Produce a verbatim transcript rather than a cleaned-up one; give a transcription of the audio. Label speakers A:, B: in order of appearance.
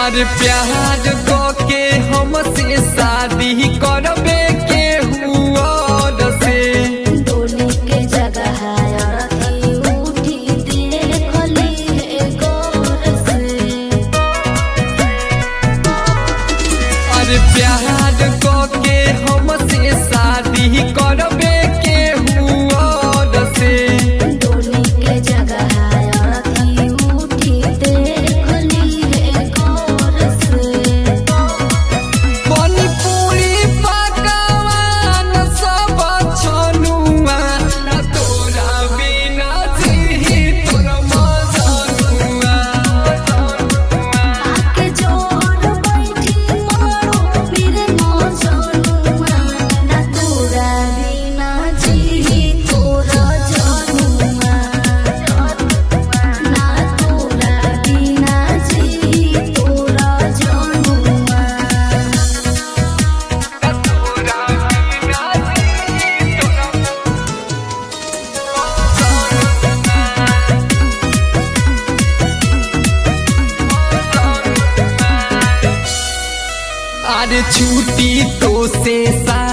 A: अरे प्यार को के हमसे शादी करबे के हुआ से
B: डोली के जगह उठी देखली है गौर से।
A: अरे प्यार को के हमसे शादी करबे के हुआ से
B: डोली के जगह उठी देखली है गौर से।
A: बनी पूरी पकवान सब छनुआ ना तोरा बिना जी तोर मजनुआ।
B: आके जोर बैठी मारो फिर मजनुआ ना तोरा बिना जी तोरा जनुआ। ना तोरा बिना जी तोरा जनुआ।
A: अरे छुट्टी तो से सा